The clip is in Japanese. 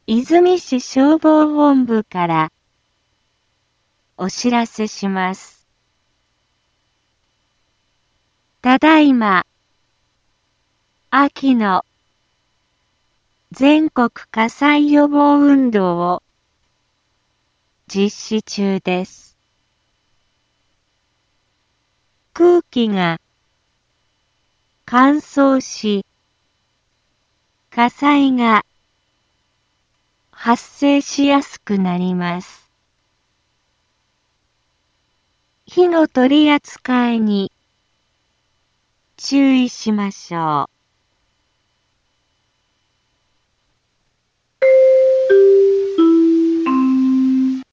泉市消防本部からお知らせします。ただいま、秋の全国火災予防運動を実施中です。空気が乾燥し、火災が発生しやすくなります。火の取り扱いに注意しましょう。